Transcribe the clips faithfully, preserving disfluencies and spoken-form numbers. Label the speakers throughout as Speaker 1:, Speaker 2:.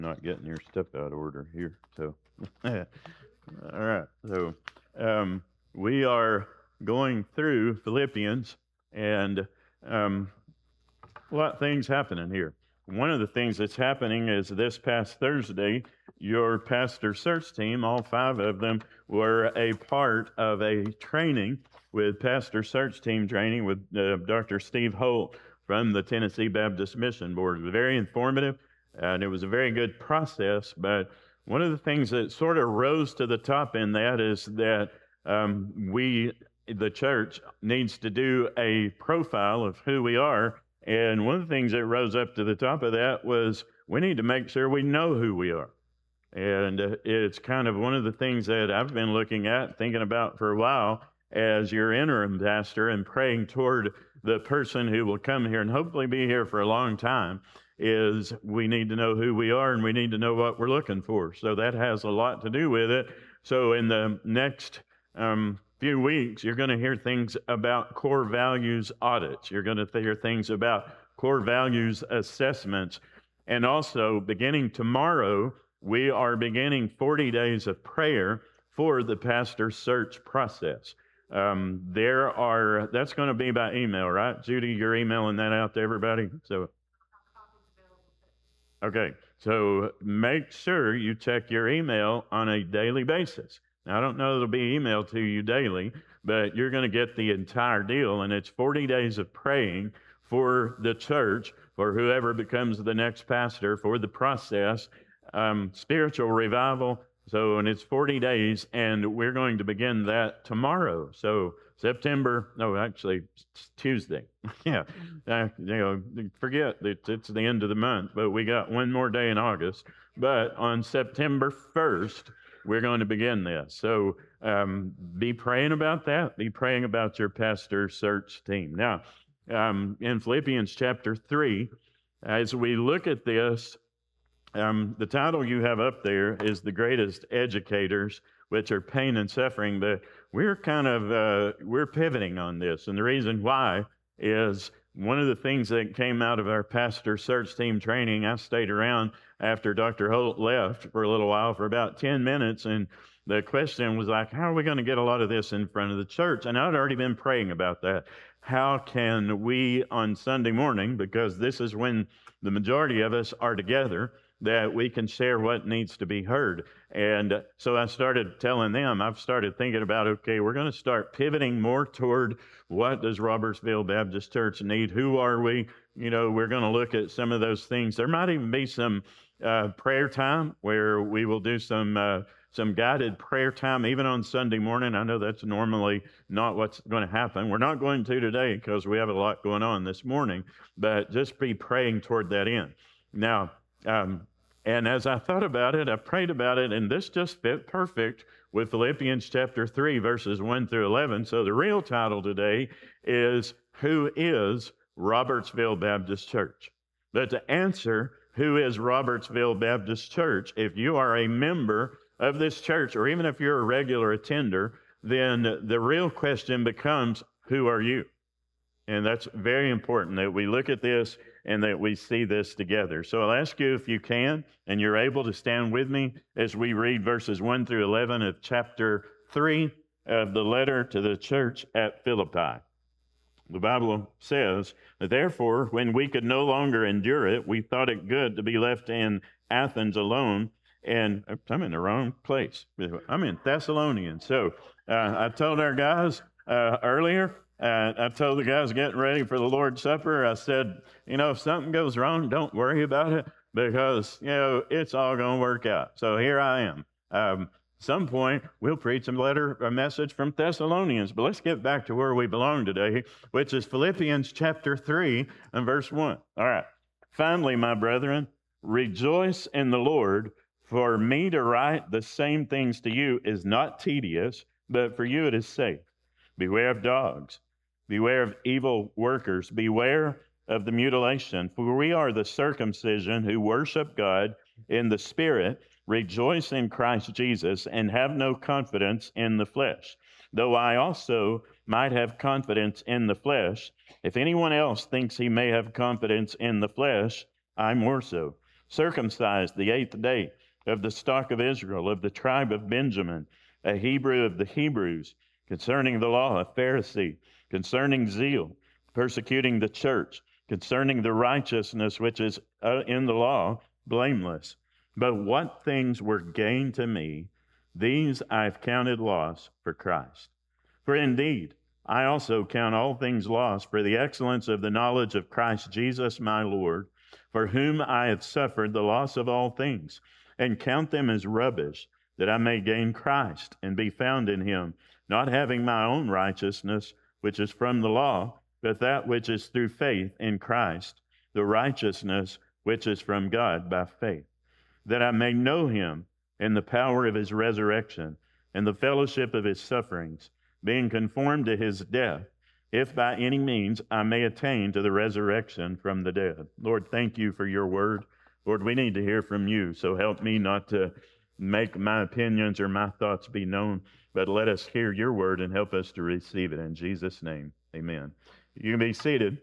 Speaker 1: Not getting your stuff out of order here. So, all right. So, um, we are going through Philippians, and um, a lot of things happening here. One of the things that's happening is this past Thursday, your pastor search team, all five of them, were a part of a training with pastor search team training with uh, Doctor Steve Holt from the Tennessee Baptist Mission Board. It was very informative, and it was a very good process. But one of the things that sort of rose to the top in that is that um, we, the church, needs to do a profile of who we are. And one of the things that rose up to the top of that was we need to make sure we know who we are. And uh, it's kind of one of the things that I've been looking at, thinking about for a while as your interim pastor and praying toward the person who will come here and hopefully be here for a long time, is we need to know who we are and we need to know what we're looking for. So that has a lot to do with it. So in the next um, few weeks, you're going to hear things about core values audits. You're going to hear things about core values assessments. And also, beginning tomorrow, we are beginning forty days of prayer for the pastor search process. Um, there are, that's going to be by email, right? Judy, you're emailing that out to everybody? So, okay, so make sure you check your email on a daily basis. Now, I don't know it'll be emailed to you daily, but you're going to get the entire deal, and it's forty days of praying for the church, for whoever becomes the next pastor, for the process, um, spiritual revival. So, and it's forty days, and we're going to begin that tomorrow. So, September, no, actually, it's Tuesday. yeah, uh, you know, forget that it's the end of the month, but we got one more day in August. But on September first, we're going to begin this. So um, be praying about that. Be praying about your pastor search team. Now, um, in Philippians chapter three, as we look at this, um, the title you have up there is The Greatest Educators, which are pain and suffering, but we're kind of, uh, we're pivoting on this. And the reason why is one of the things that came out of our pastor search team training, I stayed around after Doctor Holt left for a little while, for about ten minutes, and the question was like, how are we going to get a lot of this in front of the church? And I'd already been praying about that. How can we on Sunday morning, because this is when the majority of us are together, that we can share what needs to be heard. And so I started telling them, I've started thinking about, okay, we're going to start pivoting more toward what does Robertsville Baptist Church need? Who are we? You know, we're going to look at some of those things. There might even be some uh, prayer time where we will do some uh, some guided prayer time, even on Sunday morning. I know that's normally not what's going to happen. We're not going to today because we have a lot going on this morning, but just be praying toward that end. Now, um, and as I thought about it, I prayed about it, and this just fit perfect with Philippians chapter three, verses one through eleven. So the real title today is, Who is Robertsville Baptist Church? But to answer, who is Robertsville Baptist Church, if you are a member of this church, or even if you're a regular attender, then the real question becomes, who are you? And that's very important that we look at this and that we see this together. So I'll ask you if you can, and you're able to stand with me as we read verses one through eleven of chapter three of the letter to the church at Philippi. The Bible says, therefore, when we could no longer endure it, we thought it good to be left in Athens alone. And I'm in the wrong place. I'm in Thessalonians. So uh, I told our guys uh, earlier, Uh, I told the guys getting ready for the Lord's Supper, I said, you know, if something goes wrong, don't worry about it, because, you know, it's all going to work out. So here I am. Um, some point, we'll preach a letter, a message from Thessalonians, but let's get back to where we belong today, which is Philippians chapter three and verse one. All right. Finally, my brethren, rejoice in the Lord. For me to write the same things to you is not tedious, but for you it is safe. Beware of dogs. Beware of evil workers. Beware of the mutilation. For we are the circumcision who worship God in the Spirit, rejoice in Christ Jesus, and have no confidence in the flesh. Though I also might have confidence in the flesh, if anyone else thinks he may have confidence in the flesh, I more so. circumcised the eighth day, of the stock of Israel, of the tribe of Benjamin, a Hebrew of the Hebrews, concerning the law, a Pharisee, concerning zeal, persecuting the church, concerning the righteousness which is uh, in the law, blameless. But what things were gain to me, these I've counted loss for Christ. For indeed, I also count all things lost for the excellence of the knowledge of Christ Jesus my Lord, for whom I have suffered the loss of all things, and count them as rubbish, that I may gain Christ and be found in him, not having my own righteousness, which is from the law, but that which is through faith in Christ, the righteousness which is from God by faith, that I may know him in the power of his resurrection, and the fellowship of his sufferings, being conformed to his death, if by any means I may attain to the resurrection from the dead. Lord, thank you for your word. Lord, we need to hear from you, so help me not to make my opinions or my thoughts be known, but let us hear your word and help us to receive it. In Jesus' name, amen. You can be seated.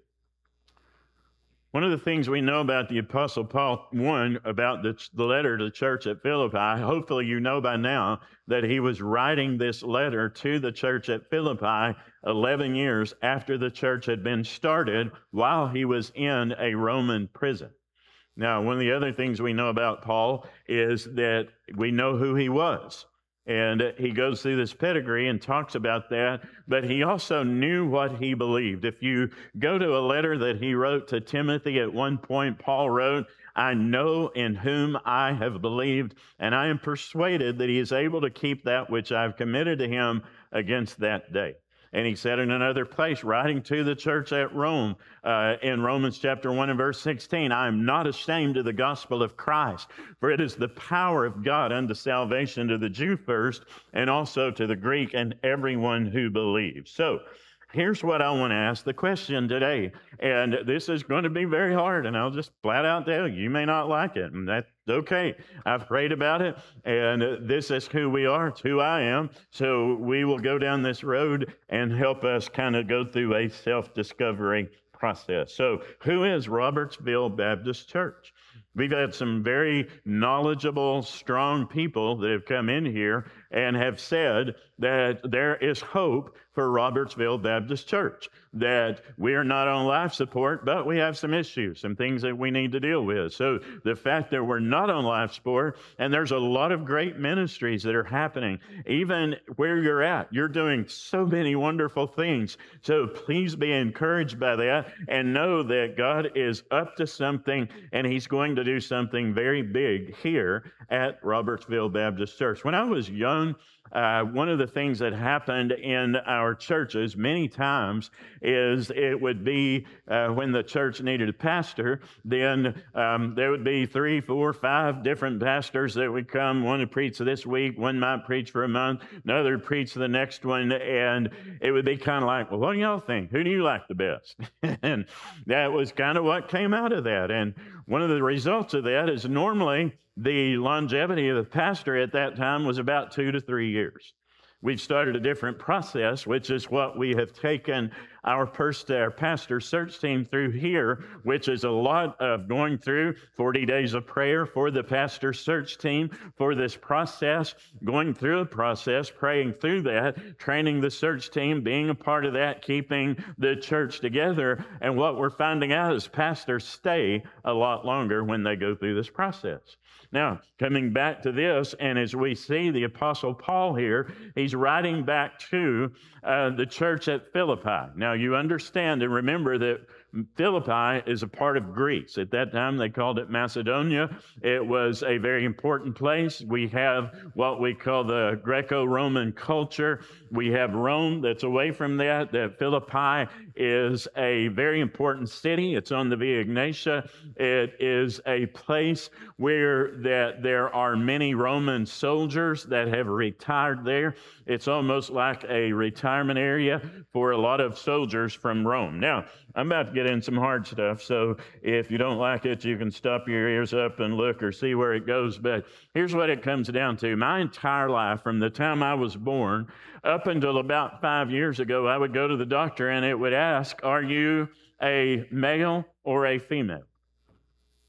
Speaker 1: One of the things we know about the Apostle Paul, one, about the, the letter to the church at Philippi, hopefully you know by now that he was writing this letter to the church at Philippi eleven years after the church had been started while he was in a Roman prison. Now, one of the other things we know about Paul is that we know who he was. And he goes through this pedigree and talks about that, but he also knew what he believed. If you go to a letter that he wrote to Timothy at one point, Paul wrote, I know in whom I have believed, and I am persuaded that he is able to keep that which I've committed to him against that day. And he said in another place, writing to the church at Rome, uh, in Romans chapter one and verse sixteen, I am not ashamed of the gospel of Christ, for it is the power of God unto salvation to the Jew first, and also to the Greek and everyone who believes. So here's what I want to ask the question today. And this is going to be very hard, and I'll just flat out tell you, you may not like it, and that's okay. I've prayed about it, and this is who we are. It's who I am. So we will go down this road and help us kind of go through a self-discovery process. So who is Robertsville Baptist Church? We've had some very knowledgeable, strong people that have come in here and have said that there is hope for Robertsville Baptist Church, that we are not on life support, but we have some issues, some things that we need to deal with. So the fact that we're not on life support, and there's a lot of great ministries that are happening, even where you're at, you're doing so many wonderful things. So please be encouraged by that and know that God is up to something, and he's going to do something very big here at Robertsville Baptist Church. When I was young, Uh, one of the things that happened in our churches many times is it would be uh, when the church needed a pastor, then um, there would be three, four, five different pastors that would come. One would preach this week, one might preach for a month, another would preach the next one, and it would be kind of like, well, what do y'all think? Who do you like the best? And that was kind of what came out of that. And one of the results of that is normally the longevity of the pastor at that time was about two to three years. We've started a different process, which is what we have taken our, pers- our pastor search team through here, which is a lot of going through forty days of prayer for the pastor search team for this process, going through a process, praying through that, training the search team, being a part of that, keeping the church together. And what we're finding out is pastors stay a lot longer when they go through this process. Now, coming back to this, and as we see the Apostle Paul here, he's writing back to uh, the church at Philippi. Now, you understand and remember that Philippi is a part of Greece. At that time, they called it Macedonia. It was a very important place. We have what we call the Greco-Roman culture. We have Rome that's away from that. That Philippi is a very important city. It's on the Via Egnatia. It is a place where that there are many Roman soldiers that have retired there. It's almost like a retirement area for a lot of soldiers from Rome. Now, I'm about to get in some hard stuff, so if you don't like it, you can stop your ears up and look or see where it goes. But here's what it comes down to. My entire life, from the time I was born up until about five years ago, I would go to the doctor and it would ask, are you a male or a female?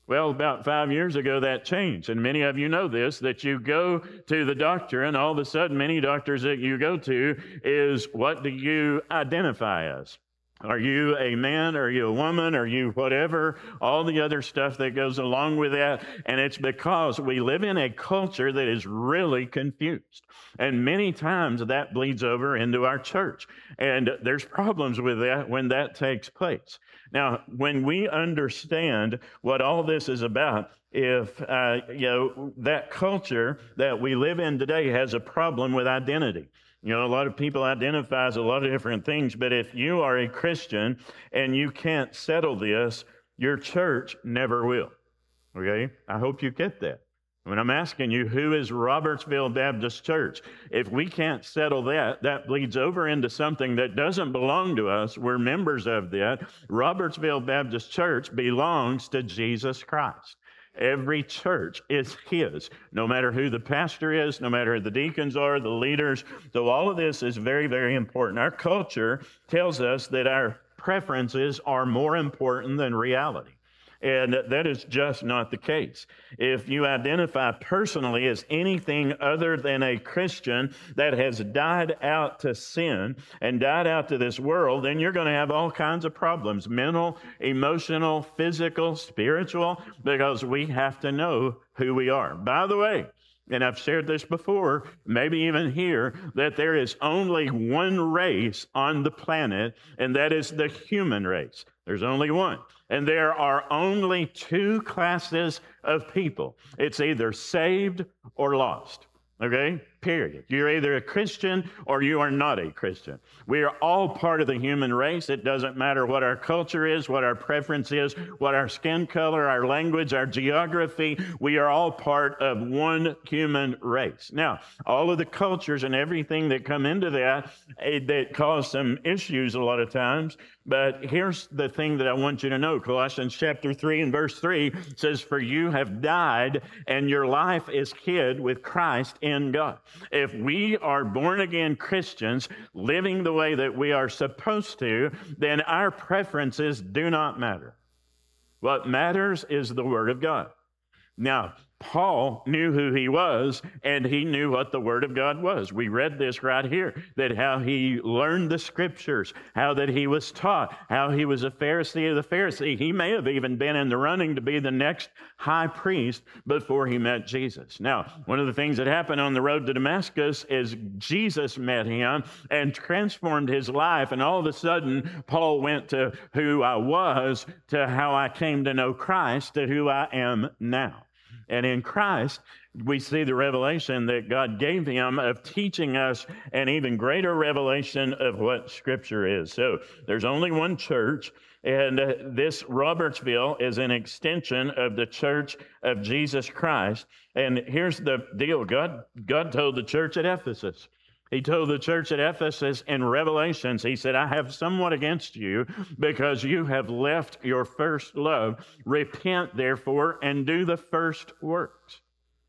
Speaker 1: Well, about five years ago, that changed. And many of you know this, that you go to the doctor, and all of a sudden, many doctors that you go to is, what do you identify as? Are you a man? Are you a woman? Are you whatever? All the other stuff that goes along with that. And it's because we live in a culture that is really confused. And many times that bleeds over into our church. And there's problems with that when that takes place. Now, when we understand what all this is about, if uh, you know that culture that we live in today has a problem with identity. You know, a lot of people identify as a lot of different things, but if you are a Christian and you can't settle this, your church never will. Okay? I hope you get that. When I'm asking you, who is Robertsville Baptist Church? If we can't settle that, that bleeds over into something that doesn't belong to us. We're members of that. Robertsville Baptist Church belongs to Jesus Christ. Every church is his, no matter who the pastor is, no matter who the deacons are, the leaders. So all of this is very, very important. Our culture tells us that our preferences are more important than reality. And that is just not the case. If you identify personally as anything other than a Christian that has died out to sin and died out to this world, then you're going to have all kinds of problems, mental, emotional, physical, spiritual, because we have to know who we are. By the way, and I've shared this before, maybe even here, that there is only one race on the planet, and that is the human race. There's only one. And there are only two classes of people. It's either saved or lost. Okay? Period. You're either a Christian or you are not a Christian. We are all part of the human race. It doesn't matter what our culture is, what our preference is, what our skin color, our language, our geography. We are all part of one human race. Now, all of the cultures and everything that come into that, eh, that cause some issues a lot of times. But here's the thing that I want you to know. Colossians chapter three and verse three says, "For you have died, and your life is hid with Christ in God." If we are born-again Christians living the way that we are supposed to, then our preferences do not matter. What matters is the Word of God. Now, Paul knew who he was, and he knew what the Word of God was. We read this right here, that how he learned the Scriptures, how that he was taught, how he was a Pharisee of the Pharisee. He may have even been in the running to be the next high priest before he met Jesus. Now, one of the things that happened on the road to Damascus is Jesus met him and transformed his life, and all of a sudden, Paul went to who I was, to how I came to know Christ, to who I am now. And in Christ, we see the revelation that God gave him of teaching us an even greater revelation of what Scripture is. So there's only one church, and uh, this Robertsville is an extension of the church of Jesus Christ. And here's the deal. God, God told the church at Ephesus, He told the church at Ephesus in Revelations, he said, "I have somewhat against you because you have left your first love. Repent, therefore, and do the first works."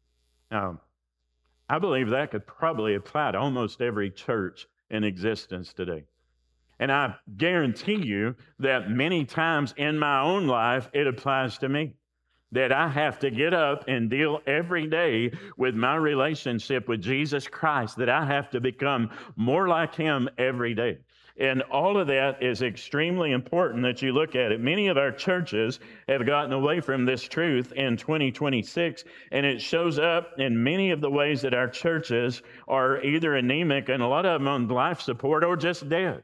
Speaker 1: Now, I believe that could probably apply to almost every church in existence today. And I guarantee you that many times in my own life, it applies to me. That I have to get up and deal every day with my relationship with Jesus Christ, that I have to become more like him every day. And all of that is extremely important that you look at it. Many of our churches have gotten away from this truth in twenty twenty-six, and it shows up in many of the ways that our churches are either anemic, and a lot of them on life support, or just dead.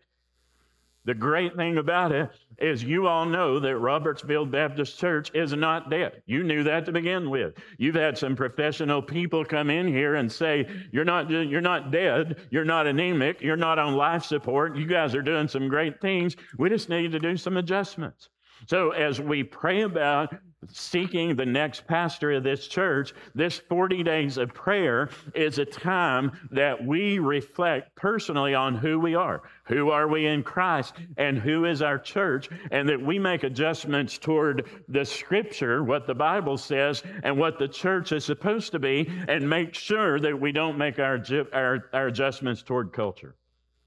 Speaker 1: The great thing about it is you all know that Robertsville Baptist Church is not dead. You knew that to begin with. You've had some professional people come in here and say, you're not, you're not dead, you're not anemic, you're not on life support, you guys are doing some great things. We just need to do some adjustments. So as we pray about seeking the next pastor of this church, this forty days of prayer is a time that we reflect personally on who we are. Who are we in Christ, and who is our church, and that we make adjustments toward the Scripture, what the Bible says, and what the church is supposed to be, and make sure that we don't make our, our, our adjustments toward culture.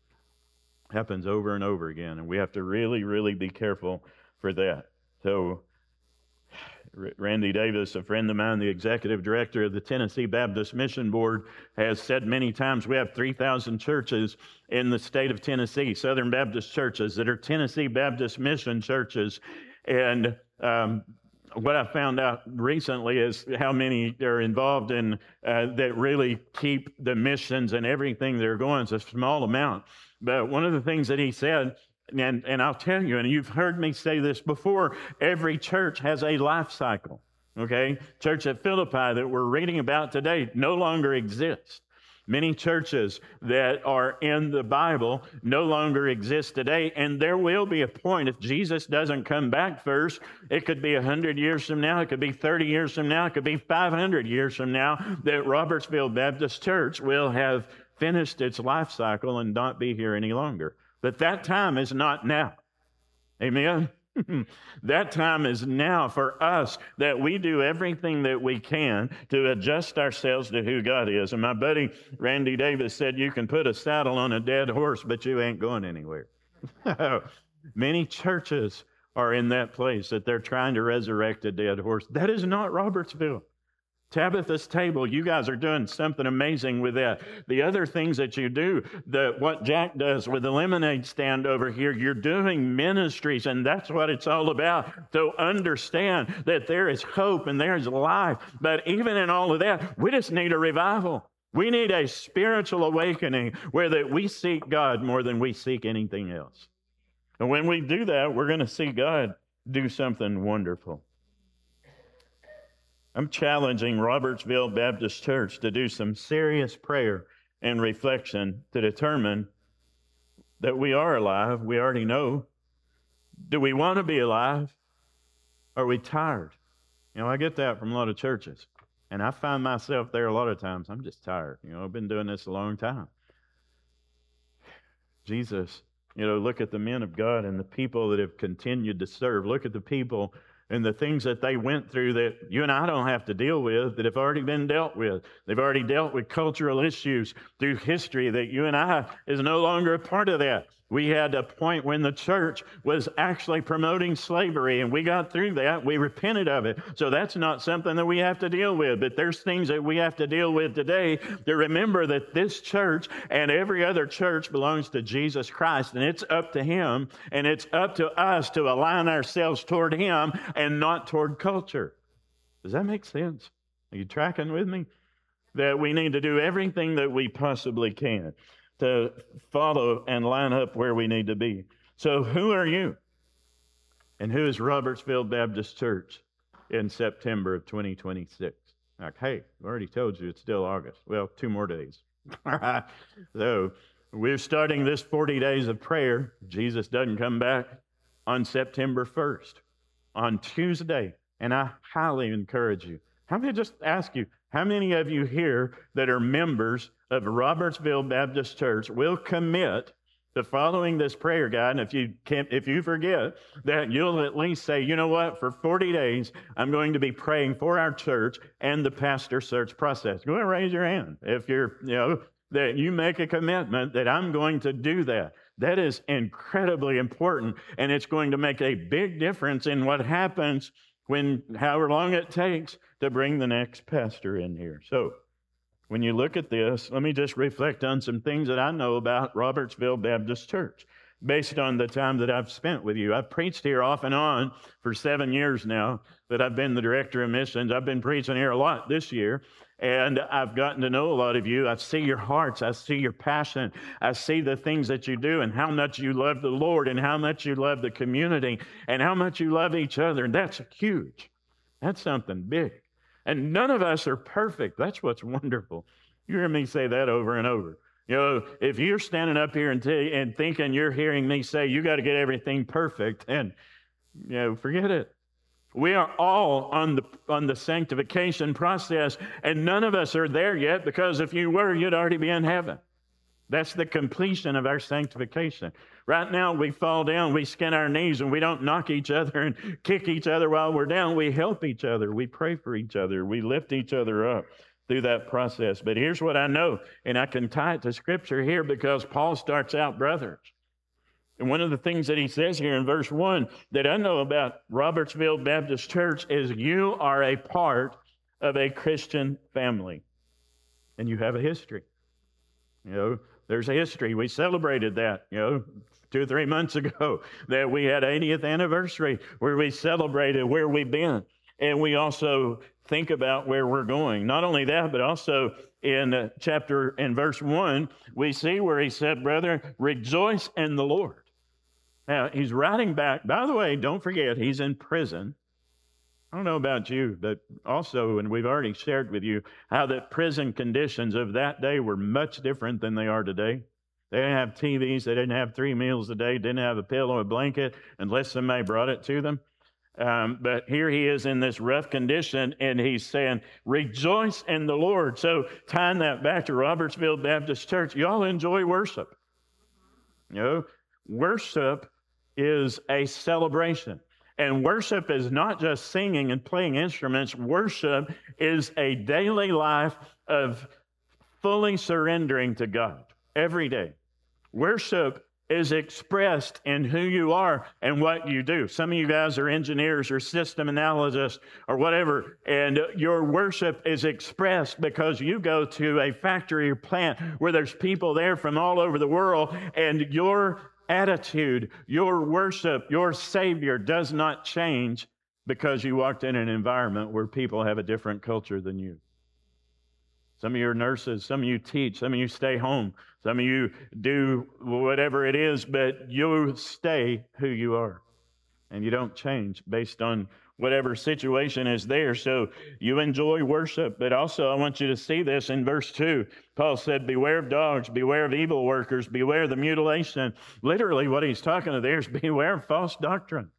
Speaker 1: Happens over and over again, and we have to really, really be careful for that. So Randy Davis, a friend of mine, the executive director of the Tennessee Baptist Mission Board, has said many times we have three thousand churches in the state of Tennessee, Southern Baptist churches that are Tennessee Baptist Mission churches. And um, what I found out recently is how many are involved in uh, that really keep the missions and everything that are going. It's a small amount. But one of the things that he said, and, and I'll tell you, and you've heard me say this before, every church has a life cycle, okay? Church at Philippi that we're reading about today no longer exists. Many churches that are in the Bible no longer exist today, and there will be a point, if Jesus doesn't come back first, it could be one hundred years from now, it could be thirty years from now, it could be five hundred years from now, that Robertsville Baptist Church will have finished its life cycle and not be here any longer. But that time is not now. Amen? That time is now for us, that we do everything that we can to adjust ourselves to who God is. And my buddy Randy Davis said, you can put a saddle on a dead horse, but you ain't going anywhere. Many churches are in that place that they're trying to resurrect a dead horse. That is not Robertsville. Tabitha's Table, you guys are doing something amazing with that. The other things that you do, the, what Jack does with the lemonade stand over here, you're doing ministries, and that's what it's all about, to understand that there is hope and there's life. But even in all of that, we just need a revival. We need a spiritual awakening where that we seek God more than we seek anything else. And when we do that, we're going to see God do something wonderful. I'm challenging Robertsville Baptist Church to do some serious prayer and reflection to determine that we are alive. We already know. Do we want to be alive? Are we tired? You know, I get that from a lot of churches, and I find myself there a lot of times. I'm just tired. You know, I've been doing this a long time. Jesus, you know, look at the men of God and the people that have continued to serve. Look at the people and the things that they went through that you and I don't have to deal with, that have already been dealt with. They've already dealt with cultural issues through history that you and I is no longer a part of that. We had a point when the church was actually promoting slavery, and we got through that. We repented of it. So that's not something that we have to deal with. But there's things that we have to deal with today to remember that this church and every other church belongs to Jesus Christ, and it's up to Him, and it's up to us to align ourselves toward Him and not toward culture. Does that make sense? Are you tracking with me? That we need to do everything that we possibly can to follow and line up where we need to be. So who are you? And who is Robertsville Baptist Church in September of twenty twenty-six? Like, hey, I already told you it's still August. Well, two more days. So we're starting this forty days of prayer. Jesus doesn't come back on September first, on Tuesday. And I highly encourage you. How many, just ask you, how many of you here that are members of Robertsville Baptist Church will commit to following this prayer guide? And if you can't, if you forget, that you'll at least say, you know what, for forty days, I'm going to be praying for our church and the pastor search process. Go ahead and raise your hand if you're, you know, that you make a commitment that I'm going to do that. That is incredibly important, and it's going to make a big difference in what happens when, however long it takes to bring the next pastor in here. So when you look at this, let me just reflect on some things that I know about Robertsville Baptist Church based on the time that I've spent with you. I've preached here off and on for seven years now that I've been the director of missions. I've been preaching here a lot this year, and I've gotten to know a lot of you. I see your hearts. I see your passion. I see the things that you do and how much you love the Lord and how much you love the community and how much you love each other. And that's huge. That's something big. And none of us are perfect. That's what's wonderful. You hear me say that over and over. You know, if you're standing up here and, t- and thinking you're hearing me say you got to get everything perfect, and, you know, forget it. We are all on the on the sanctification process, and none of us are there yet, because if you were, you'd already be in heaven. That's the completion of our sanctification. Right now, we fall down, we skin our knees, and we don't knock each other and kick each other while we're down. We help each other. We pray for each other. We lift each other up through that process. But here's what I know, and I can tie it to Scripture here because Paul starts out brothers. And one of the things that he says here in verse one that I know about Robertsville Baptist Church is you are a part of a Christian family. And you have a history. You know, there's a history. We celebrated that, you know, two or three months ago, that we had eightieth anniversary where we celebrated where we've been. And we also think about where we're going. Not only that, but also in uh, chapter, in verse one, we see where he said, brethren, rejoice in the Lord. Now, he's writing back. By the way, don't forget, he's in prison. I don't know about you, but also, and we've already shared with you, how the prison conditions of that day were much different than they are today. They didn't have T Vs. They didn't have three meals a day, didn't have a pillow, a blanket, unless somebody brought it to them. Um, but here he is in this rough condition, and he's saying, rejoice in the Lord. So tying that back to Robertsville Baptist Church, y'all enjoy worship. You know, worship is a celebration. And worship is not just singing and playing instruments. Worship is a daily life of fully surrendering to God every day. Worship is expressed in who you are and what you do. Some of you guys are engineers or system analysts or whatever, and your worship is expressed because you go to a factory or plant where there's people there from all over the world, and your attitude, your worship, your Savior does not change because you walked in an environment where people have a different culture than you. Some of you are nurses, some of you teach, some of you stay home, some of you do whatever it is, but you stay who you are. And you don't change based on whatever situation is there. So you enjoy worship, but also I want you to see this in verse two. Paul said, beware of dogs, beware of evil workers, beware of the mutilation. Literally what he's talking to there is beware of false doctrine.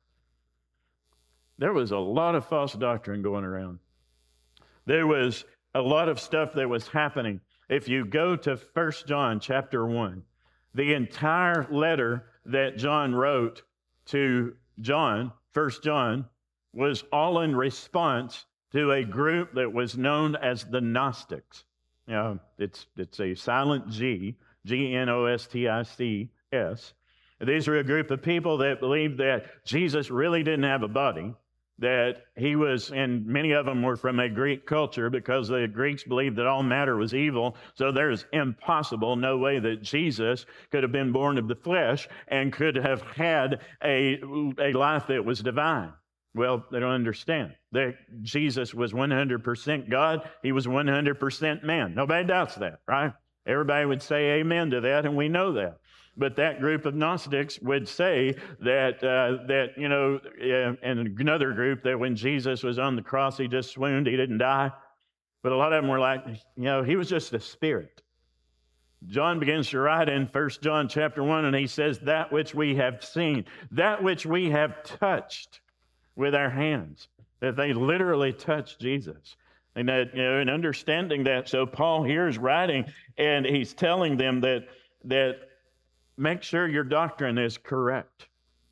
Speaker 1: There was a lot of false doctrine going around. There was a lot of stuff that was happening. If you go to First John chapter one, the entire letter that John wrote to John, First John, was all in response to a group that was known as the Gnostics. You know, it's it's a silent G, G N O S T I C S. These are a group of people that believed that Jesus really didn't have a body, that he was, and many of them were from a Greek culture because the Greeks believed that all matter was evil, so there's impossible, no way that Jesus could have been born of the flesh and could have had a, a life that was divine. Well, they don't understand that Jesus was one hundred percent God. He was one hundred percent man. Nobody doubts that, right? Everybody would say amen to that, and we know that. But that group of Gnostics would say that, uh, that you know, uh, and another group that when Jesus was on the cross, he just swooned, he didn't die. But a lot of them were like, you know, he was just a spirit. John begins to write in First John chapter one, and he says, that which we have seen, that which we have touched with our hands, that they literally touched Jesus. And that, you know, and understanding that, so Paul here is writing, and he's telling them that that make sure your doctrine is correct.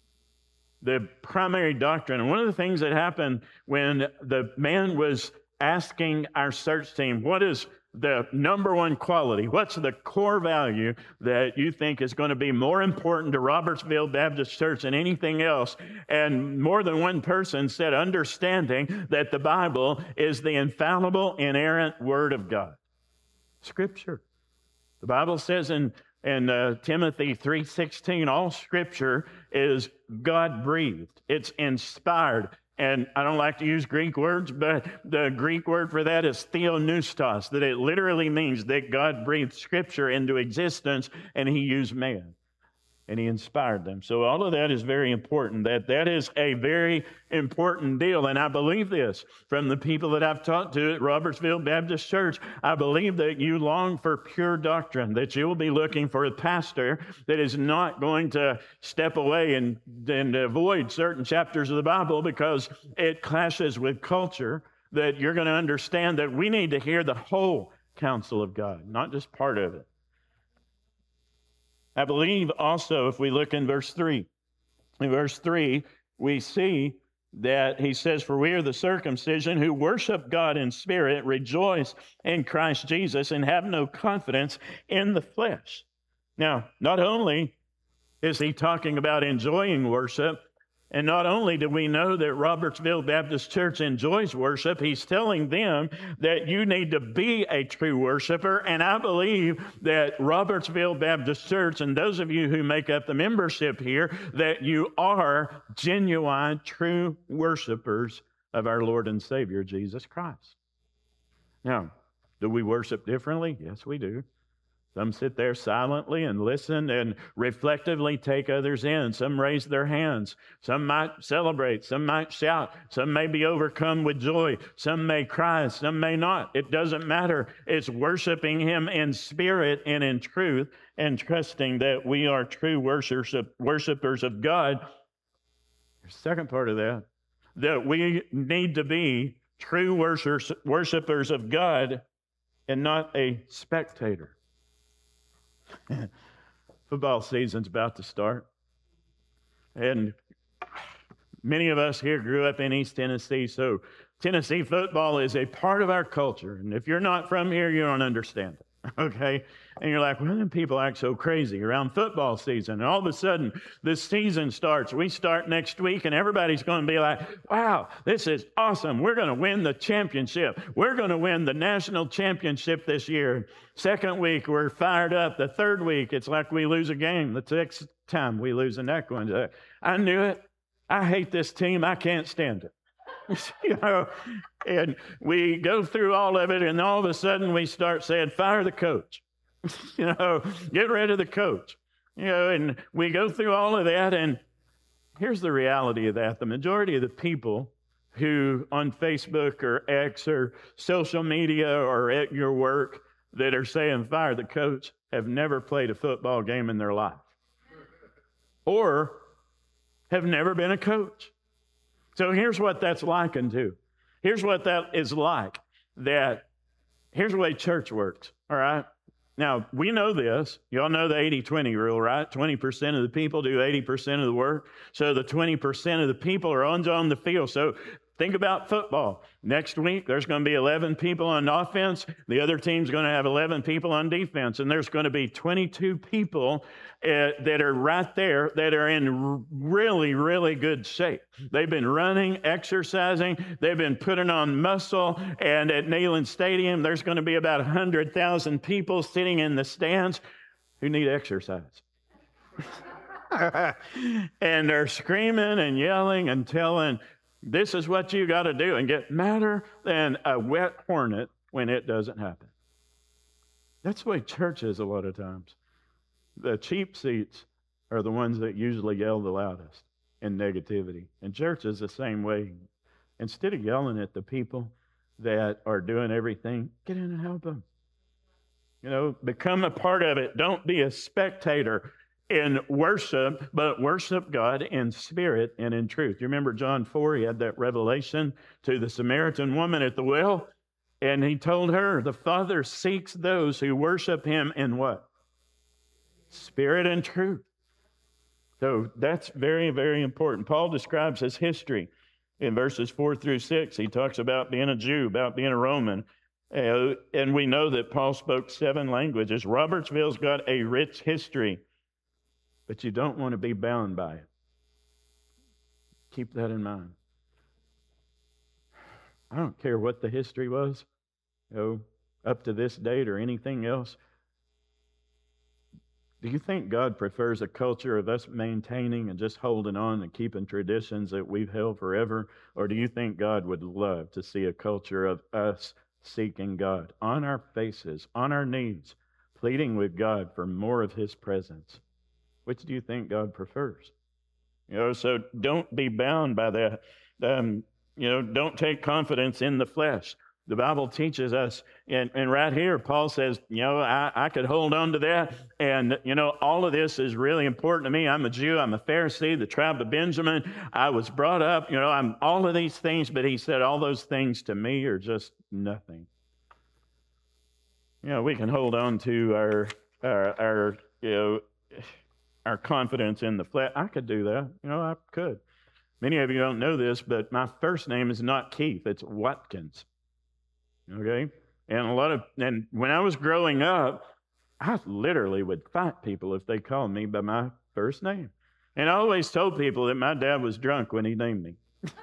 Speaker 1: The primary doctrine. And one of the things that happened when the man was asking our search team, what is the number one quality? What's the core value that you think is going to be more important to Robertsville Baptist Church than anything else? And more than one person said, understanding that the Bible is the infallible, inerrant Word of God. Scripture. The Bible says in, in uh, Timothy three sixteen, all Scripture is God-breathed. It's inspired. And I don't like to use Greek words, but the Greek word for that is theopneustos, that it literally means that God breathed Scripture into existence and he used man and he inspired them. So all of that is very important. That that is a very important deal. And I believe this from the people that I've talked to at Robertsville Baptist Church. I believe that you long for pure doctrine, that you will be looking for a pastor that is not going to step away and, and avoid certain chapters of the Bible because it clashes with culture, that you're going to understand that we need to hear the whole counsel of God, not just part of it. I believe also, if we look in verse three, in verse three, we see that he says, for we are the circumcision who worship God in spirit, rejoice in Christ Jesus, and have no confidence in the flesh. Now, not only Is he talking about enjoying worship? And not only do we know that Robertsville Baptist Church enjoys worship, he's telling them that you need to be a true worshiper. And I believe that Robertsville Baptist Church, and those of you who make up the membership here, that you are genuine, true worshipers of our Lord and Savior, Jesus Christ. Now, do we worship differently? Yes, we do. Some sit there silently and listen and reflectively take others in. Some raise their hands. Some might celebrate. Some might shout. Some may be overcome with joy. Some may cry. Some may not. It doesn't matter. It's worshiping him in spirit and in truth and trusting that we are true worshipers of God. The second part of that, that we need to be true worshipers of God and not a spectator. Football season's about to start. And many of us here grew up in East Tennessee, so Tennessee football is a part of our culture. And if you're not from here, you don't understand it. Okay? And you're like, well, then people act so crazy around football season. And all of a sudden, this season starts. We start next week, and everybody's going to be like, wow, this is awesome. We're going to win the championship. We're going to win the national championship this year. Second week, we're fired up. The third week, it's like we lose a game. The next time we lose the next one. I knew it. I hate this team. I can't stand it. You know, and we go through all of it, and all of a sudden we start saying, fire the coach. You know, get rid of the coach. You know, and we go through all of that, and here's the reality of that. The majority of the people who on Facebook or X or social media or at your work that are saying fire the coach have never played a football game in their life or have never been a coach. So here's what that's likened to. Here's what that is like. That here's the way church works, all right? Now, we know this. Y'all know the eighty twenty rule, right? twenty percent of the people do eighty percent of the work. So the twenty percent of the people are on, on the field. So think about football. Next week, there's going to be eleven people on offense. The other team's going to have eleven people on defense. And there's going to be twenty-two people uh, that are right there that are in really, really good shape. They've been running, exercising. They've been putting on muscle. And at Neyland Stadium, there's going to be about one hundred thousand people sitting in the stands who need exercise. And they're screaming and yelling and telling, this is what you got to do, and get madder than a wet hornet when it doesn't happen. That's the way church is a lot of times. The cheap seats are the ones that usually yell the loudest in negativity. And church is the same way. Instead of yelling at the people that are doing everything, get in and help them. You know, become a part of it. Don't be a spectator in worship, but worship God in spirit and in truth. You remember John four, he had that revelation to the Samaritan woman at the well, and he told her, the Father seeks those who worship him in what? Spirit and truth. So that's very, very important. Paul describes his history in verses four through six. He talks about being a Jew, about being a Roman, uh, and we know that Paul spoke seven languages. Robertsville's got a rich history, but you don't want to be bound by it. Keep that in mind. I don't care what the history was, you know, up to this date or anything else. Do you think God prefers a culture of us maintaining and just holding on and keeping traditions that we've held forever? Or do you think God would love to see a culture of us seeking God on our faces, on our knees, pleading with God for more of his presence? Which do you think God prefers? You know, so don't be bound by that. Um, you know, don't take confidence in the flesh. The Bible teaches us, and, and right here, Paul says, you know, I, I could hold on to that. And, you know, all of this is really important to me. I'm a Jew. I'm a Pharisee, the tribe of Benjamin. I was brought up, you know, I'm all of these things. But he said all those things to me are just nothing. You know, we can hold on to our, our, our you know, our confidence in the flesh. I could do that. You know, I could. Many of you don't know this, but my first name is not Keith. It's Watkins. Okay? And a lot of, and when I was growing up, I literally would fight people if they called me by my first name. And I always told people that my dad was drunk when he named me.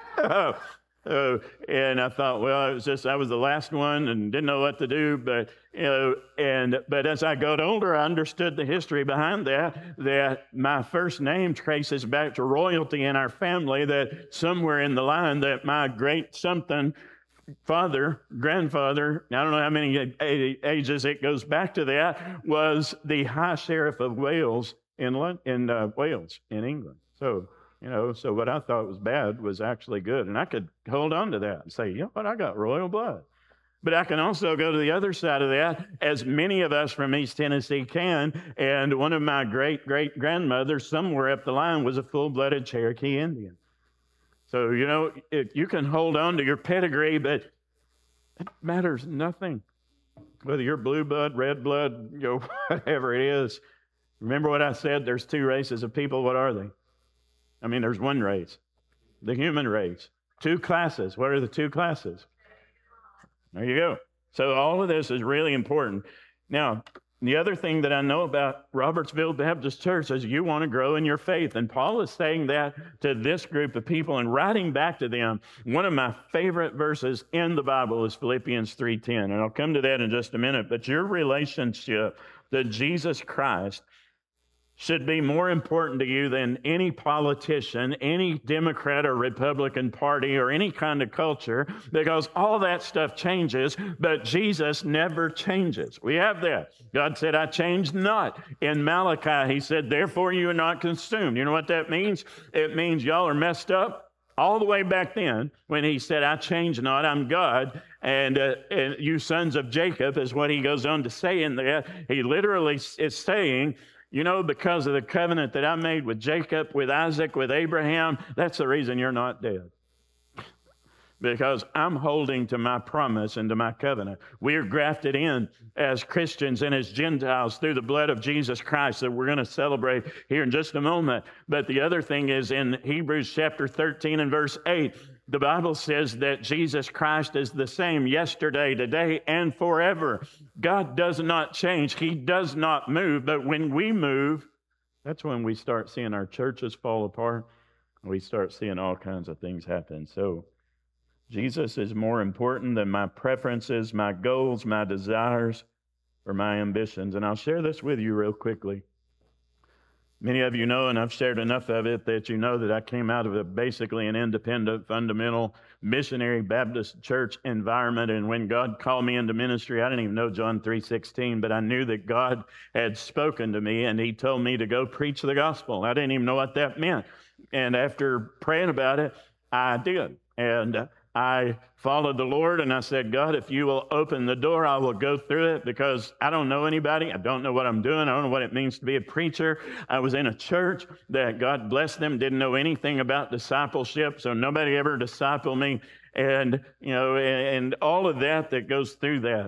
Speaker 1: Uh, and I thought, well, it was just, I was the last one and didn't know what to do. But, you know, and, but as I got older, I understood the history behind that, that my first name traces back to royalty in our family, that somewhere in the line that my great something father, grandfather, I don't know how many ages it goes back to that, was the High Sheriff of Wales in, in uh, Wales, in England. So, You know, so what I thought was bad was actually good. And I could hold on to that and say, you know what, I got royal blood. But I can also go to the other side of that, as many of us from East Tennessee can. And one of my great-great-grandmothers somewhere up the line was a full-blooded Cherokee Indian. So, you know, it, you can hold on to your pedigree, but it matters nothing. Whether you're blue blood, red blood, you know, whatever it is. Remember what I said? There's two races of people. What are they? I mean, there's one race, the human race. Two classes. What are the two classes? There you go. So all of this is really important. Now, the other thing that I know about Robertsville Baptist Church is you want to grow in your faith. And Paul is saying that to this group of people and writing back to them. One of my favorite verses in the Bible is Philippians three ten. And I'll come to that in just a minute. But your relationship to Jesus Christ should be more important to you than any politician, any Democrat or Republican Party, or any kind of culture, because all that stuff changes, but Jesus never changes. We have that. God said, I change not. In Malachi, he said, therefore you are not consumed. You know what that means? It means y'all are messed up. All the way back then, when he said, I change not, I'm God, and, uh, and you sons of Jacob, is what he goes on to say in there. He literally is saying, you know, because of the covenant that I made with Jacob, with Isaac, with Abraham, that's the reason you're not dead. Because I'm holding to my promise and to my covenant. We are grafted in as Christians and as Gentiles through the blood of Jesus Christ that we're going to celebrate here in just a moment. But the other thing is in Hebrews chapter thirteen and verse eight, the Bible says that Jesus Christ is the same yesterday, today, and forever. God does not change. He does not move. But when we move, that's when we start seeing our churches fall apart. We start seeing all kinds of things happen. So Jesus is more important than my preferences, my goals, my desires, or my ambitions. And I'll share this with you real quickly. Many of you know, and I've shared enough of it, that you know that I came out of a basically an independent, fundamental, missionary Baptist church environment. And when God called me into ministry, I didn't even know John three sixteen, but I knew that God had spoken to me, and he told me to go preach the gospel. I didn't even know what that meant. And after praying about it, I did. And uh, I followed the Lord, and I said, God, if you will open the door, I will go through it, because I don't know anybody. I don't know what I'm doing. I don't know what it means to be a preacher. I was in a church that, God bless them, didn't know anything about discipleship, so nobody ever discipled me. And, you know, and, and all of that that goes through that.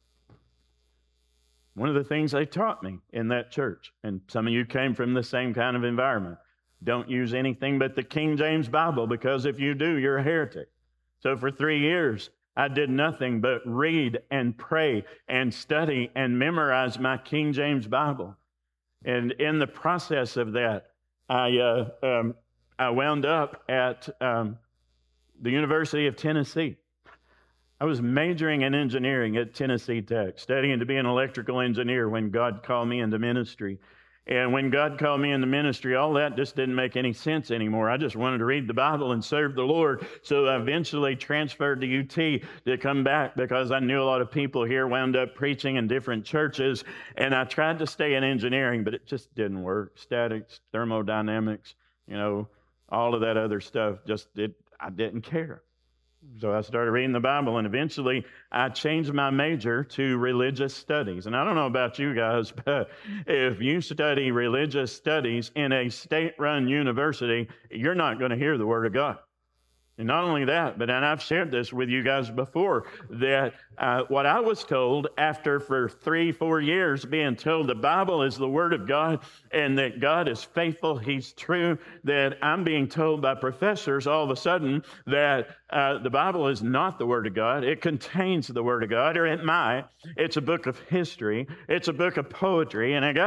Speaker 1: One of the things they taught me in that church, and some of you came from the same kind of environment, don't use anything but the King James Bible, because if you do, you're a heretic. So for three years, I did nothing but read and pray and study and memorize my King James Bible. And in the process of that, I uh, um, I wound up at um, the University of Tennessee. I was majoring in engineering at Tennessee Tech, studying to be an electrical engineer when God called me into ministry. And when God called me into ministry, all that just didn't make any sense anymore. I just wanted to read the Bible and serve the Lord. So I eventually transferred to U T to come back, because I knew a lot of people here wound up preaching in different churches. And I tried to stay in engineering, but it just didn't work. Statics, thermodynamics, you know, all of that other stuff, just it, I didn't care. So I started reading the Bible, and eventually I changed my major to religious studies. And I don't know about you guys, but if you study religious studies in a state-run university, you're not going to hear the Word of God. And not only that, but and I've shared this with you guys before, that uh, what I was told after for three, four years being told the Bible is the Word of God and that God is faithful, He's true, that I'm being told by professors all of a sudden that uh, the Bible is not the Word of God. It contains the Word of God, or it might. It's a book of history. It's a book of poetry. And I got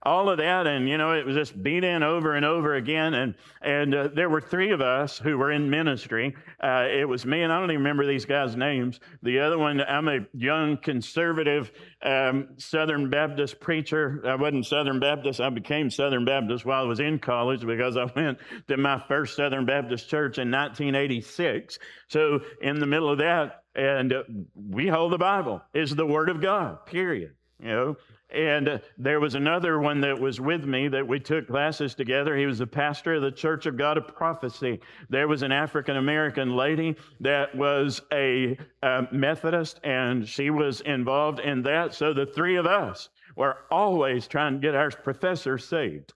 Speaker 1: all of that. And, you know, it was just beat in over and over again. And, and uh, there were three of us who were in ministry. Uh, it was me, and I don't even remember these guys' names. The other one, I'm a young conservative um, Southern Baptist preacher. I wasn't Southern Baptist. I became Southern Baptist while I was in college because I went to my first Southern Baptist church in nineteen eighty-six. So in the middle of that, and uh, we hold the Bible is the Word of God, period. You know, and uh, there was another one that was with me that we took classes together. He was the pastor of the Church of God of Prophecy. There was an African-American lady that was a uh, Methodist, and she was involved in that. So the three of us were always trying to get our professor saved.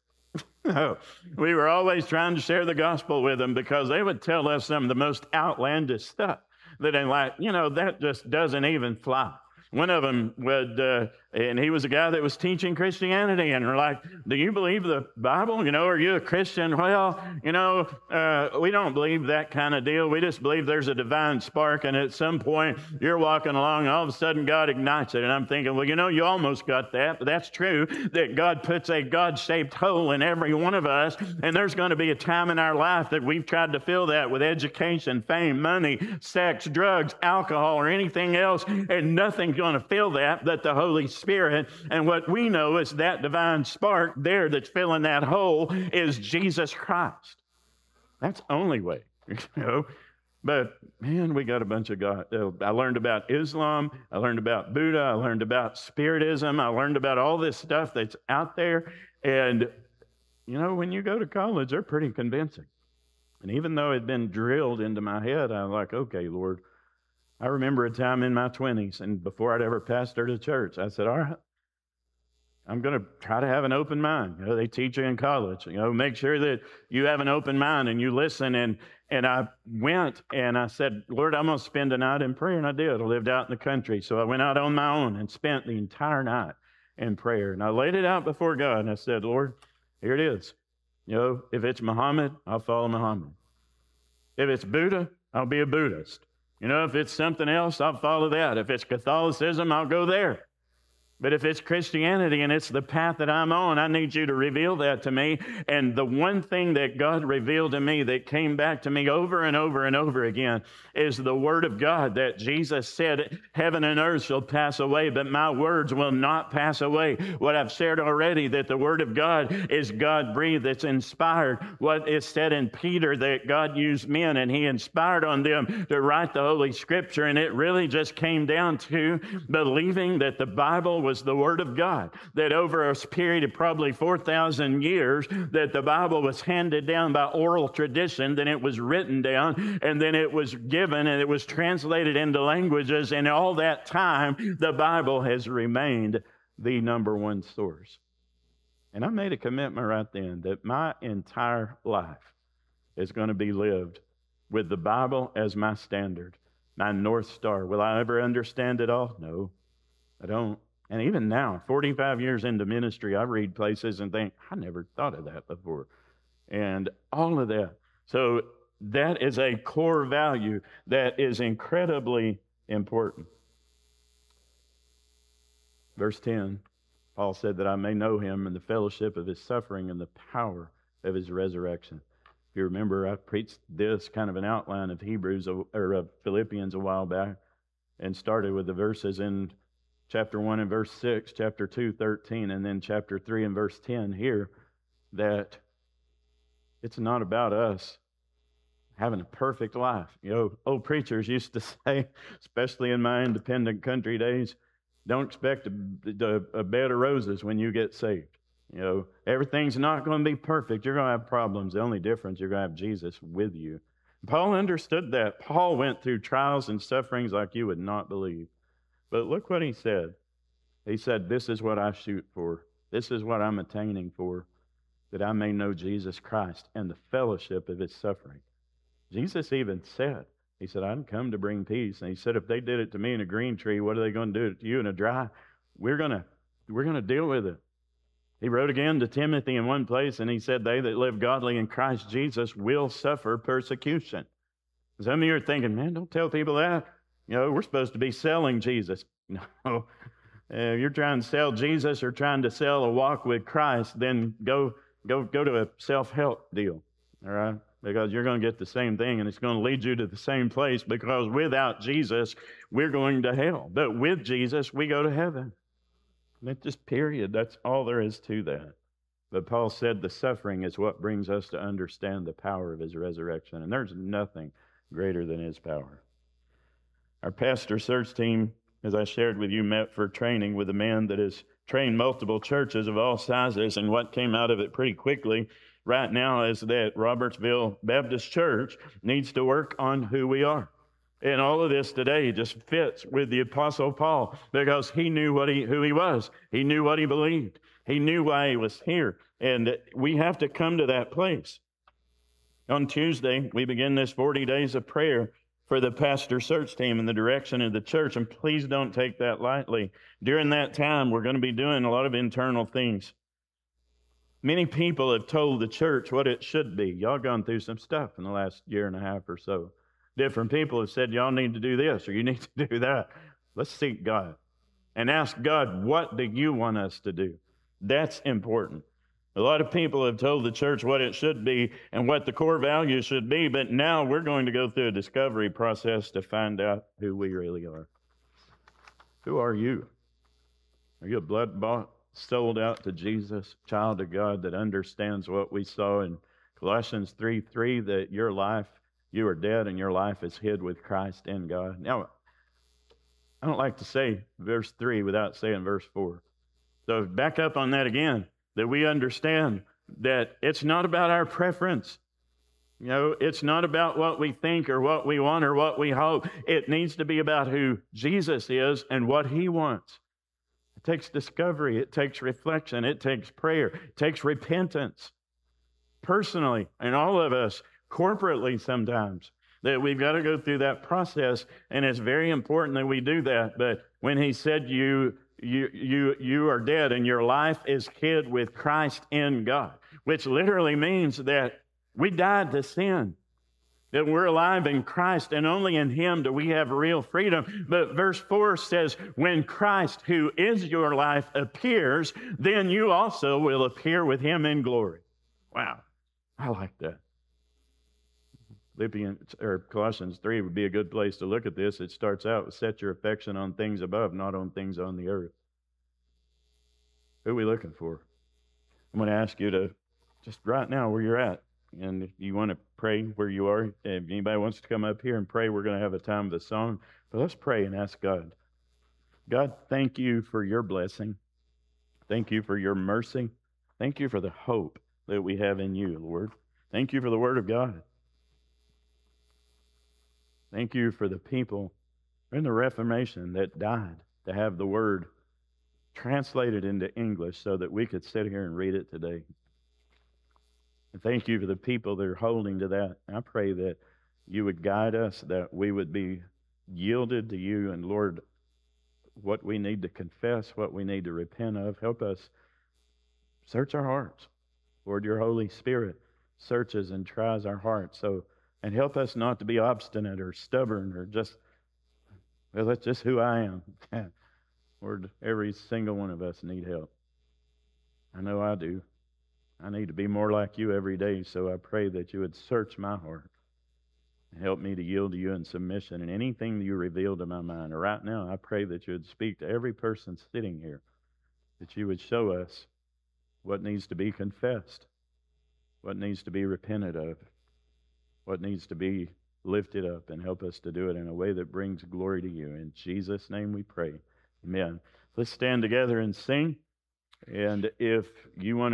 Speaker 1: We were always trying to share the gospel with them because they would tell us some of the most outlandish stuff that they like, you know, that just doesn't even fly. One of them would, uh, and he was a guy that was teaching Christianity, and we're like, do you believe the Bible? You know, are you a Christian? Well, you know, uh, we don't believe that kind of deal. We just believe there's a divine spark, and at some point you're walking along, and all of a sudden God ignites it. And I'm thinking, well, you know, you almost got that, but that's true, that God puts a God-shaped hole in every one of us, and there's going to be a time in our life that we've tried to fill that with education, fame, money, sex, drugs, alcohol, or anything else, and nothing's going to fill that but the Holy Spirit. And what we know is that divine spark there that's filling that hole is Jesus Christ. That's the only way, you know. But man, we got a bunch of God. Uh, I learned about Islam. I learned about Buddha. I learned about Spiritism. I learned about all this stuff that's out there. And you know, when you go to college, they're pretty convincing. And even though it had been drilled into my head, I'm like, okay, Lord. I remember a time in my twenties, and before I'd ever pastored a church, I said, all right, I'm going to try to have an open mind. You know, they teach you in college, you know, make sure that you have an open mind and you listen. And and I went and I said, Lord, I'm going to spend a night in prayer. And I did. I lived out in the country. So I went out on my own and spent the entire night in prayer. And I laid it out before God, and I said, Lord, here it is. You know, if it's Muhammad, I'll follow Muhammad. If it's Buddha, I'll be a Buddhist. You know, if it's something else, I'll follow that. If it's Catholicism, I'll go there. But if it's Christianity and it's the path that I'm on, I need you to reveal that to me. And the one thing that God revealed to me that came back to me over and over and over again is the Word of God, that Jesus said, heaven and earth shall pass away, but my words will not pass away. What I've shared already, that the Word of God is God-breathed, it's inspired. What is said in Peter, that God used men and He inspired on them to write the Holy Scripture. And it really just came down to believing that the Bible was was the Word of God, that over a period of probably four thousand years, that the Bible was handed down by oral tradition, then it was written down, and then it was given, and it was translated into languages, and all that time, the Bible has remained the number one source. And I made a commitment right then that my entire life is going to be lived with the Bible as my standard, my North Star. Will I ever understand it all? No, I don't. And even now, forty-five years into ministry, I read places and think, I never thought of that before. And all of that. So that is a core value that is incredibly important. Verse ten, Paul said that I may know him in the fellowship of his suffering and the power of his resurrection. If you remember, I preached this kind of an outline of Hebrews or of Philippians a while back and started with the verses in chapter one and verse six, chapter two, thirteen, and then chapter three and verse ten here, that it's not about us having a perfect life. You know, old preachers used to say, especially in my independent country days, don't expect a, a bed of roses when you get saved. You know, everything's not going to be perfect. You're going to have problems. The only difference, you're going to have Jesus with you. Paul understood that. Paul went through trials and sufferings like you would not believe. But look what he said. He said, this is what I shoot for. This is what I'm attaining for, that I may know Jesus Christ and the fellowship of his suffering. Jesus even said, he said, I didn't come to bring peace. And he said, if they did it to me in a green tree, what are they going to do to you in a dry? We're going to, we're going to deal with it. He wrote again to Timothy in one place, and he said, they that live godly in Christ Jesus will suffer persecution. Some of you are thinking, man, don't tell people that. You know, we're supposed to be selling Jesus. No, Uh, you're trying to sell Jesus or trying to sell a walk with Christ, then go go go to a self-help deal, all right? Because you're going to get the same thing, and it's going to lead you to the same place, because without Jesus, we're going to hell. But with Jesus, we go to heaven. That's just period. That's all there is to that. But Paul said the suffering is what brings us to understand the power of his resurrection, and there's nothing greater than his power. Our pastor search team, as I shared with you, met for training with a man that has trained multiple churches of all sizes, and what came out of it pretty quickly right now is that Robertsville Baptist Church needs to work on who we are. And all of this today just fits with the Apostle Paul, because he knew what he who he was. He knew what he believed. He knew why he was here. And we have to come to that place. On Tuesday, we begin this forty days of prayer for the pastor search team in the direction of the church. And please don't take that lightly. During that time, we're going to be doing a lot of internal things. Many people have told the church what it should be. Y'all gone through some stuff in the last year and a half or so. Different people have said, y'all need to do this or you need to do that. Let's seek God and ask God, what do you want us to do? That's important. A lot of people have told the church what it should be and what the core values should be, but now we're going to go through a discovery process to find out who we really are. Who are you? Are you a blood-bought, sold out to Jesus, child of God that understands what we saw in Colossians three three, that your life, you are dead and your life is hid with Christ in God? Now, I don't like to say verse three without saying verse four. So back up on that again, that we understand that it's not about our preference. You know, it's not about what we think or what we want or what we hope. It needs to be about who Jesus is and what he wants. It takes discovery. It takes reflection. It takes prayer. It takes repentance. Personally, and all of us, corporately sometimes, that we've got to go through that process, and it's very important that we do that. But when he said you you you you are dead and your life is hid with Christ in God, which literally means that we died to sin, that we're alive in Christ, and only in him do we have real freedom. But verse four says, when Christ, who is your life, appears, then you also will appear with him in glory. Wow, I like that. Philippians or Colossians three would be a good place to look at this. It starts out with, set your affection on things above, not on things on the earth. Who are we looking for? I'm going to ask you to just right now where you're at, and if you want to pray where you are, if anybody wants to come up here and pray, we're going to have a time of the song. But let's pray and ask God. God, thank you for your blessing. Thank you for your mercy. Thank you for the hope that we have in you, Lord. Thank you for the Word of God. Thank you for the people in the Reformation that died to have the Word translated into English so that we could sit here and read it today. And thank you for the people that are holding to that. I pray that you would guide us, that we would be yielded to you, and Lord, what we need to confess, what we need to repent of, help us search our hearts. Lord, your Holy Spirit searches and tries our hearts. So, and help us not to be obstinate or stubborn or just, well, that's just who I am. Lord, every single one of us need help. I know I do. I need to be more like you every day, so I pray that you would search my heart and help me to yield to you in submission. And anything that you reveal to my mind, or right now, I pray that you would speak to every person sitting here, that you would show us what needs to be confessed, what needs to be repented of, what needs to be lifted up, and help us to do it in a way that brings glory to you. In Jesus' name we pray. Amen. Let's stand together and sing. And if you want to